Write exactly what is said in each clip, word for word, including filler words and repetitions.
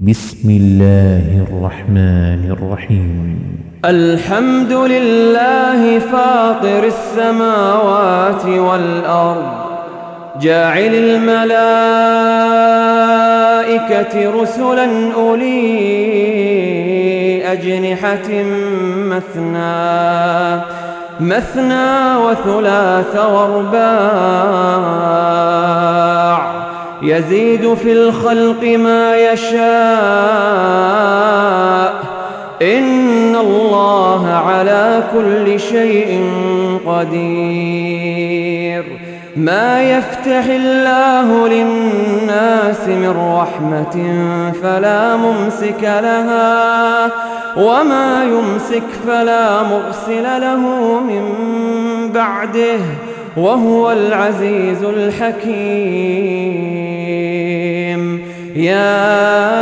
بسم الله الرحمن الرحيم. الحمد لله فاطر السماوات والأرض جاعل الملائكة رسلا أولي أجنحة مثنى مثنى وثلاث ورباع يزيد في الخلق ما يشاء إن الله على كل شيء قدير. ما يفتح الله للناس من رحمة فلا ممسك لها وما يمسك فلا مرسل له من بعده وهو العزيز الحكيم. يا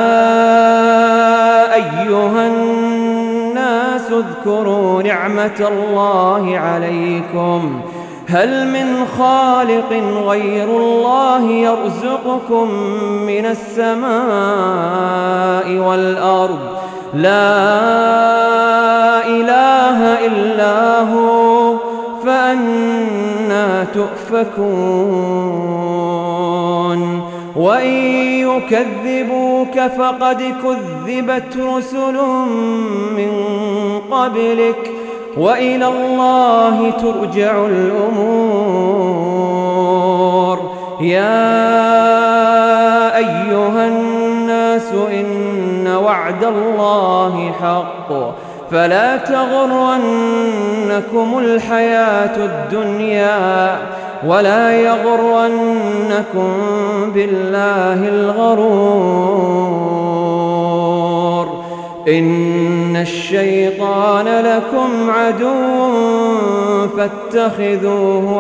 أيها الناس اذكروا نعمة الله عليكم هل من خالق غير الله يرزقكم من السماء والأرض لا إله إلا هو فأنى تؤفكون. وإن يكذبوك فقد كذبت رسل من قبلك وإلى الله ترجع الأمور. يا أيها الناس إن وعد الله حق فلا تغرنكم الحياة الدنيا ولا يغرنكم بالله الغرور. إن الشيطان لكم عدو فاتخذوه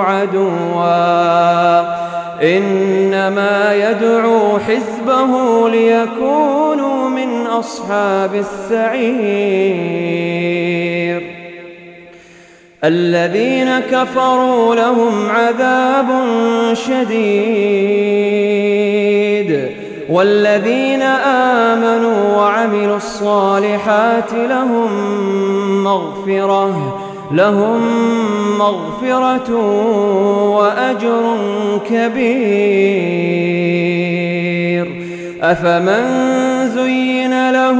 عدوا إنما يدعو حزبه ليكونوا من أصحاب السعير. الذين كفروا لهم عذاب شديد والذين آمنوا وعملوا الصالحات لهم مغفرة لهم مغفرة وأجر كبير. أفمن زين له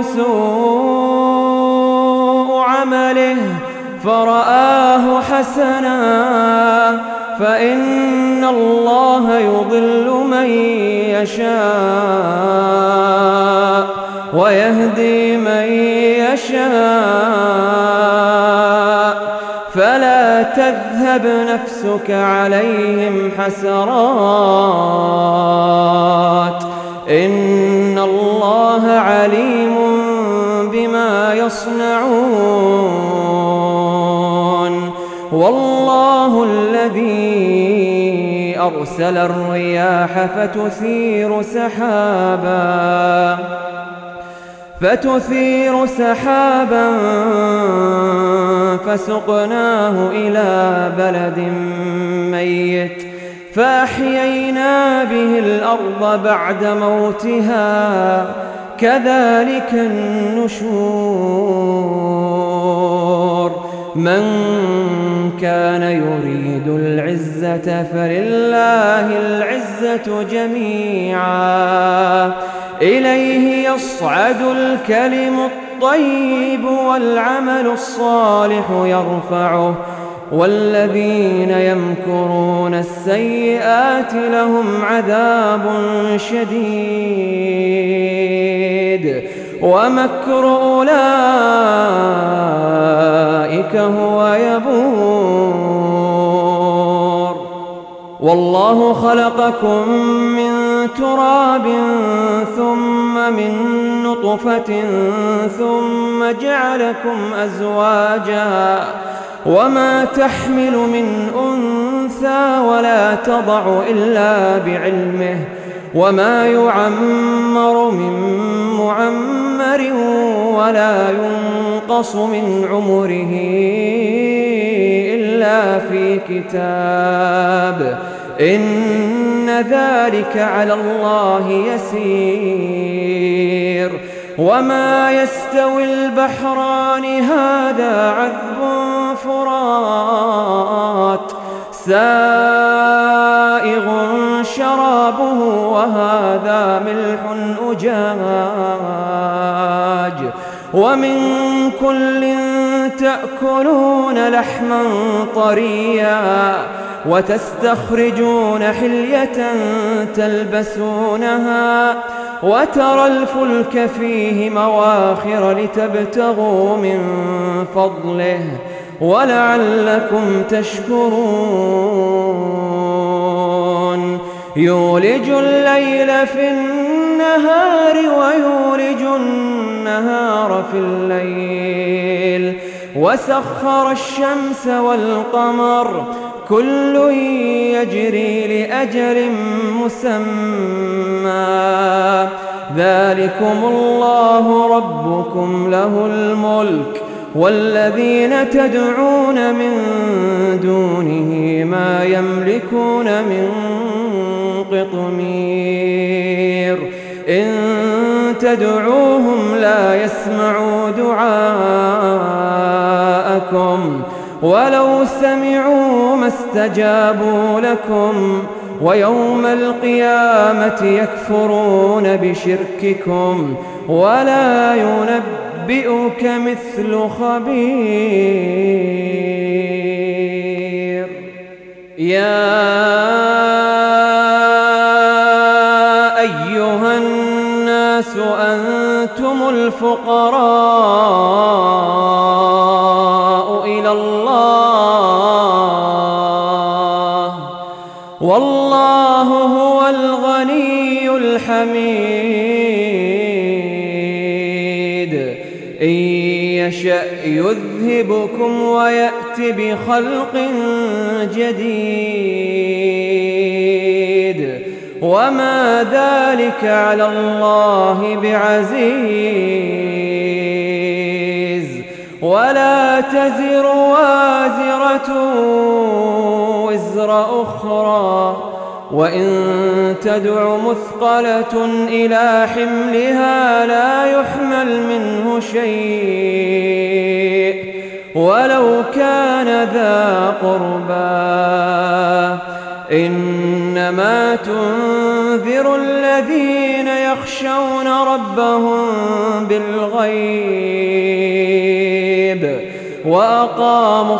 سوء عمله فرآه حسنا فإن الله يضل من يشاء ويهدي من يشاء فلا تذهب نفسك عليهم حسرات إن الله عليم بما يصنعون. والله الذي أرسل الرياح فتثير سحابا فتثير سحابا فسقناه إلى بلد ميت فأحيينا به الأرض بعد موتها كذلك النشور. من كان يريد العزة فلله العزة جميعا إليه يصعد الكلم الطيب والعمل الصالح يرفعه والذين يمكرون السيئات لهم عذاب شديد ومكر أولئك هو يبور. والله خلقكم من تراب ثم من نطفة ثم جعلكم أزواجا وما تحمل من أنثى ولا تضع إلا بعلمه وما يعمر من معمر ولا ينقص من عمره إلا في كتاب إن ذلك على الله يسير. وما يستوي البحران هذا عذب فرات سائغ شرابه وهذا ملح أجاج ومن كل تأكلون لحما طريا وتستخرجون حلية تلبسونها وترى الفلك فيه مواخر لتبتغوا من فضله ولعلكم تشكرون. يولج الليل في النهار ويولج النهار في الليل وسخر الشمس والقمر كل يجري لأجل مسمى ذلكم الله ربكم له الملك والذين تدعون من دونه ما يملكون من قطمير إن تدعوهم لا يسمعوا دعاءكم ولو سمعوا ما استجابوا لكم ويوم القيامة يكفرون بشرككم ولا ينبئك مثل خبير. يا أيها الناس أنتم الفقراء إلى الله والله هو الغني الحميد. إن يشأ يذهبكم ويأت بخلق جديد وما ذلك على الله بعزيز. ولا تزر وازرة وزر أخرى وإن تدع مثقلة إلى حملها لا يحمل منه شيء ولو كان ذا قربى. إنما تنذر الذين يخشون ربهم بالغيب وأقاموا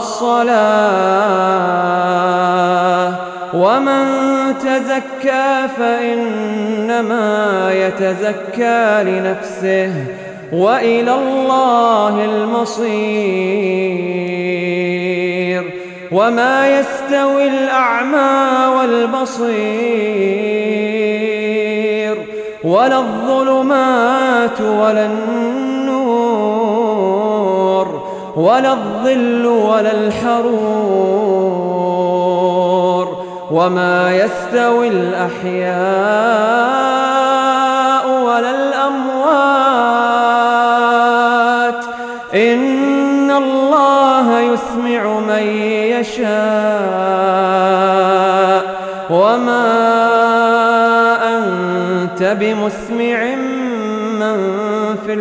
الصلاة ومن تزكى فإنما يتزكى لنفسه وإلى الله المصير. وما يستوي الأعمى والبصير ولا الظلمات ولا النور ولا الظل ولا الحرور وما يستوي الأحياء ولا الأموات إن الله يسمع من يشاء وما أنت بمسمع من في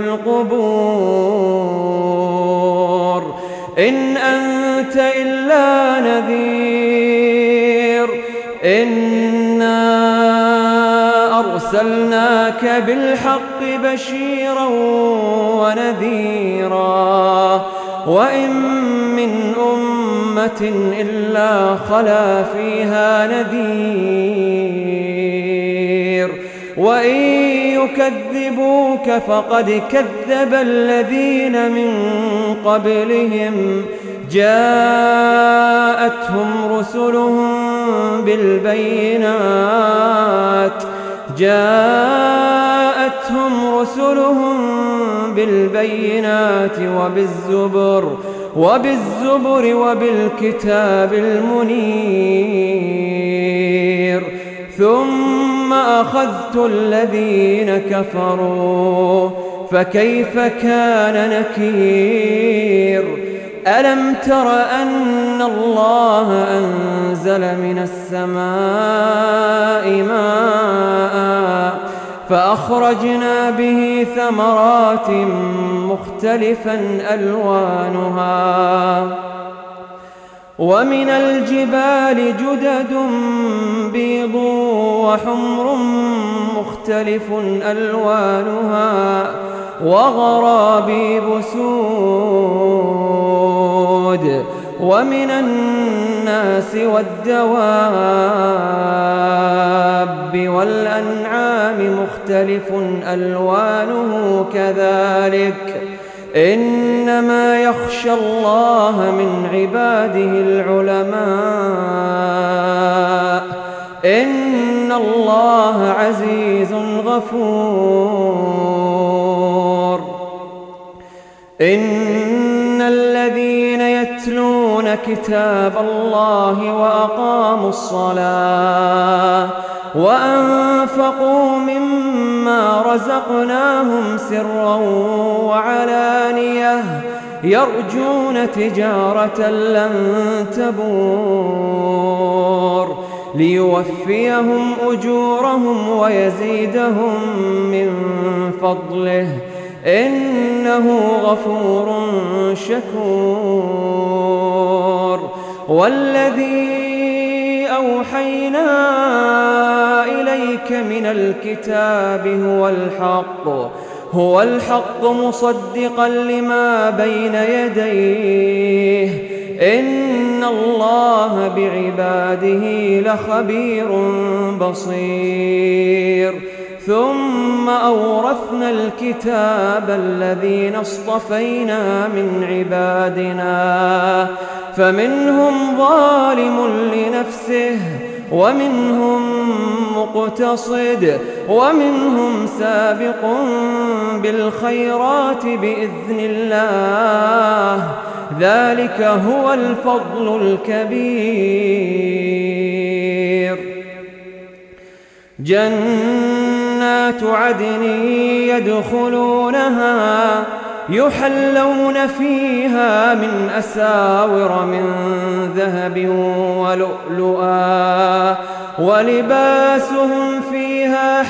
القبور إن أنت إلا نذير. إنا أرسلناك بالحق بشيرا ونذيرا وإن من أمة إلا خلا فيها نذير وإن يكذبوك فقد كذب الذين من قبلهم جاءتهم رسلهم بالبينات جاءتهم رسلهم بالبينات وبالزبر وبالزبر وبالكتاب المنير ثم أخذت الذين كفروا فكيف كان نكير. ألم تر أن الله أنزل من السماء ماء فأخرجنا به ثمرات مختلفا ألوانها ومن الجبال جدد بيض وحمر مختلف ألوانها وغرابيب سود ومن الناس والدواب والأنعام مختلف ألوانه كذلك إنما يخشى الله من عباده العلماء إن الله عزيز غفور إن الذين يتلون كتاب الله وأقاموا الصلاة وأنفقوا مما رزقناهم سرا وعلانية يرجون تجارة لن تبور ليوفيهم أجورهم ويزيدهم من فضله إنه غفور شكور والذي أوحينا إليك من الكتاب هو الحق هو الحق مصدقا لما بين يديه إن الله بعباده لخبير بصير ثم أورثنا الكتاب الذين اصطفينا من عبادنا فمنهم ظالم لنفسه ومنهم مقتصد ومنهم سابق بالخيرات بإذن الله ذلك هو الفضل الكبير جنات عدن يدخلونها يحلون فيها من أساور من ذهب ولؤلؤا ولباسهم فيها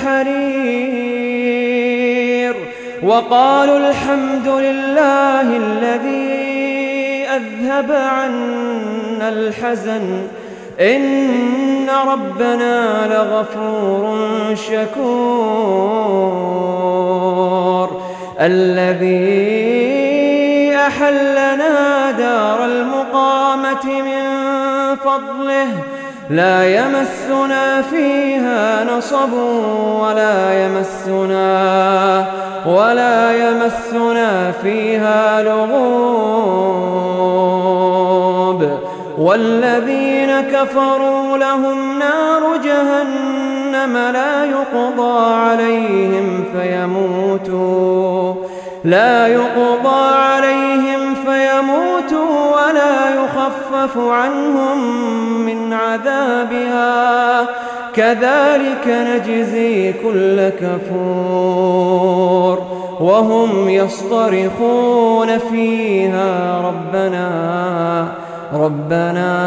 حرير وقالوا الحمد لله الذي أذهب عنا الحزن إن ربنا لغفور شكور الذي أحلنا دار المقامة من فضله لا يمسنا فيها نصب ولا يمسنا ولا يمسنا فيها لغوب والذين كفروا لهم نار جهنم لا يقضى عليهم فيموتوا لا يقضى عليهم فيموتوا ولا يخفف عنهم من عذابها كذلك نجزي كل كفور وهم يصطرخون فيها ربنا ربنا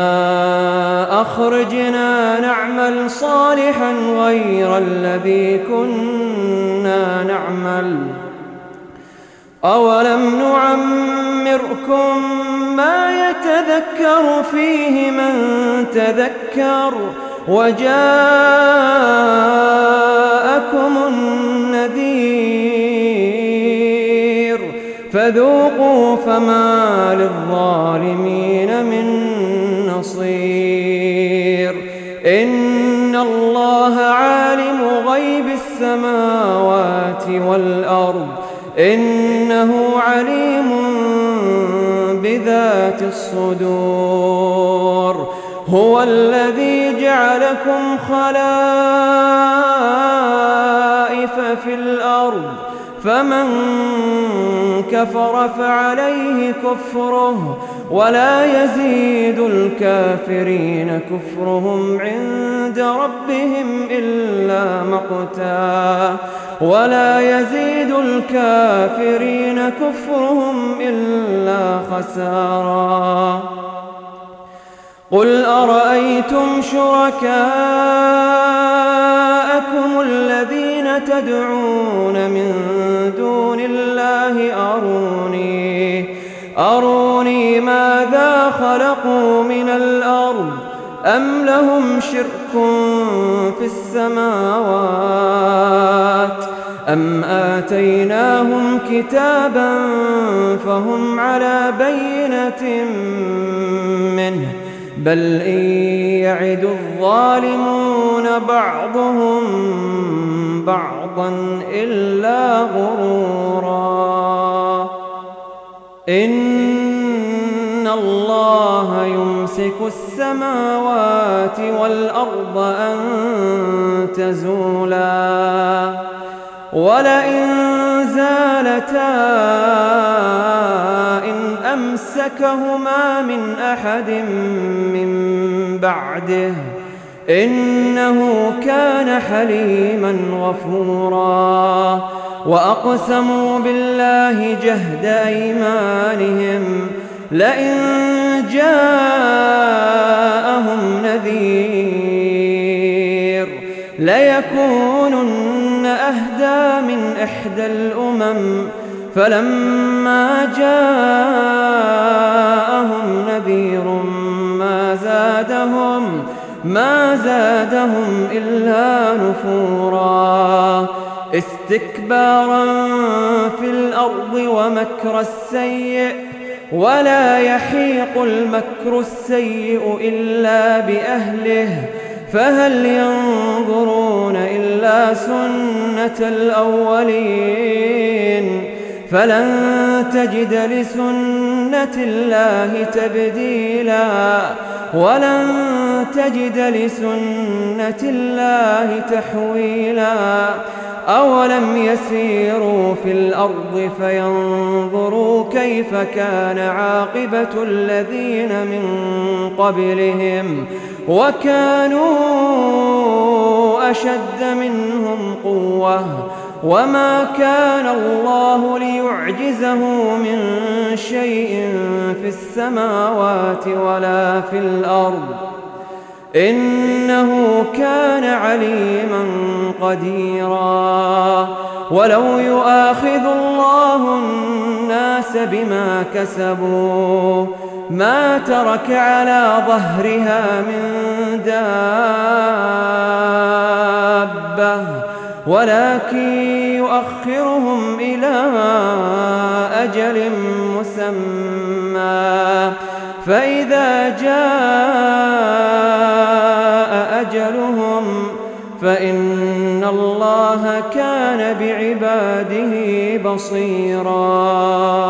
أخرجنا نعمل صالحا غير الذي كنا نعمل أولم نعمركم ما يتذكر فيه من تذكر وجاءكم النذير فذوقوا فما للظالمين من نصير إن الله عالم غيب السماوات والأرض إنه عليم بذات الصدور هو الذي جعلكم خلائف في الأرض فمن كفر فعليه كفره ولا يزيد الكافرين كفرهم عند ربهم إلا مقتا ولا يزيد الكافرين كفرهم إلا خسارا. قل أرأيتم شركاءكم الذين تدعون من دون الله أروني أروني ماذا خلقوا من الأرض أم لهم شرك في السماوات أم آتيناهم كتابا فهم على بينة منه بل إن يعد الظالمون بعضهم بعضا إلا غرورا. إن الله يمسك السماوات والأرض أن تزولا ولئن زالتا إن أمسكهما من أحد من بعده إنه كان حليما غفورا. وأقسموا بالله جهد أيمانهم لئن جاءهم نذير ليكونن أهدى من إحدى الأمم فلما جاءهم نذير ما زادهم ما زادهم إلا نفورا استكبارا في الأرض ومكر السيء ولا يحيق المكر السيء إلا بأهله فهل ينظرون إلا سنة الأولين فلن تجد لسنة الله تبديلا ولن تجد لسنة الله تحويلا. أولم يسيروا في الأرض فينظروا كيف كان عاقبة الذين من قبلهم وكانوا أشد منهم قوة وما كان الله ليعجزه من شيء في السماوات ولا في الأرض إنه كان عليما قديرا. ولو يؤاخذ الله الناس بما كسبوا ما ترك على ظهرها من دابة ولكن يؤخرهم إلى أجل مسمى فإذا جاء أجلهم فإن الله كان بعباده بصيرا.